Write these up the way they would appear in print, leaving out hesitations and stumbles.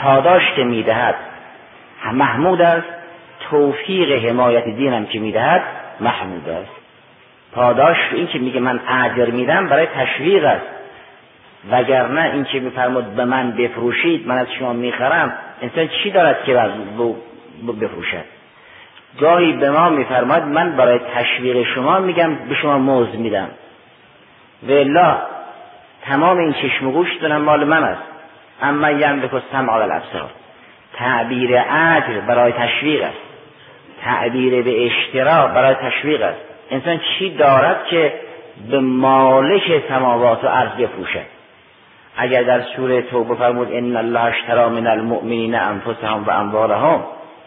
پاداش که میدهد محمود است، توفیق حمایت دینم که میدهد محمود است. پاداش این که میگه من اجر میدم برای تشویق است، وگرنه این که میفرمود به من بفروشید من از شما میخرم، انسان چی دارد که بفروشد؟ گاهی به ما میفرماد من برای تشویق شما میگم به شما مزد میدم، والله تمام این چشم و گوش دونم مال من است. اما یملک السمع والابصار، تعبیر اجر برای تشویق است، تعبیر به اشترا برای تشویق است. انسان چی دارد که به مالک سماوات و ارض بفروشد؟ اگر در سوره توبه فرمود ان الله اشتری من المؤمنین انفسهم و اموالهم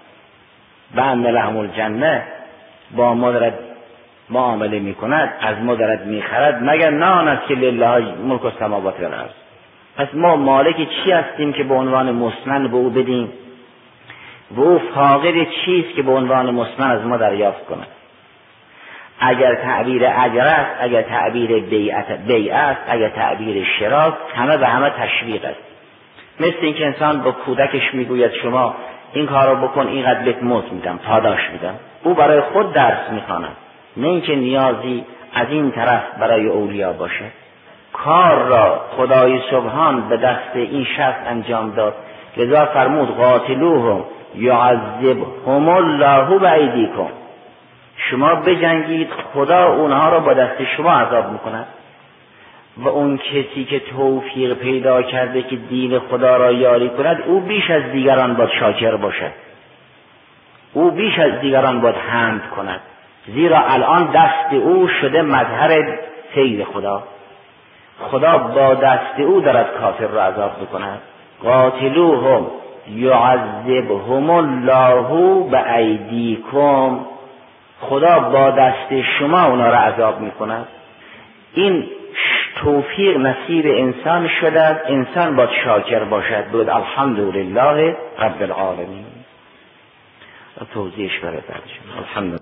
و ان لهم الجنه، با ما دارد معامله میکند، از ما دارد میخرد، مگر نه آن است که لله ملک السماوات و الارض. پس ما مالک چی هستیم که به عنوان مسمن به او بدیم و او فاقد چیست که به عنوان مسمن از ما دریافت کند؟ اگر تعبیر اجر است، اگر تعبیر بیع است، اگر تعبیر شراک، همه به همه تشویق است. مثل اینکه انسان با کودکش میگوید شما این کارو بکن اینقدر بهت مزد میدم، پاداش میدم. او برای خود درس میخواند، نه اینکه نیازی از این طرف برای اولیا باشه. کار را خدای سبحان به دست این شخص انجام داد، لذا فرمود قاتلوهم یعذبهم الله بایدیکم، شما بجنگید خدا اونها را با دست شما عذاب میکند. و اون کسی که توفیق پیدا کرده که دین خدا را یاری کند، او بیش از دیگران باید شاکر باشد، او بیش از دیگران باید حمد کند، زیرا الان دست او شده مظهر فیض خدا. خدا با دست او دارد کافر را عذاب میکند. قاتلوهم یعذبهم الله بایدیکم، خدا با دست شما اونا را عذاب میکند. این توفیق نصیب انسان شده، انسان باید شاکر باشد، بود الحمدلله رب العالمین. توضیحش برای بعدش الحمدلله.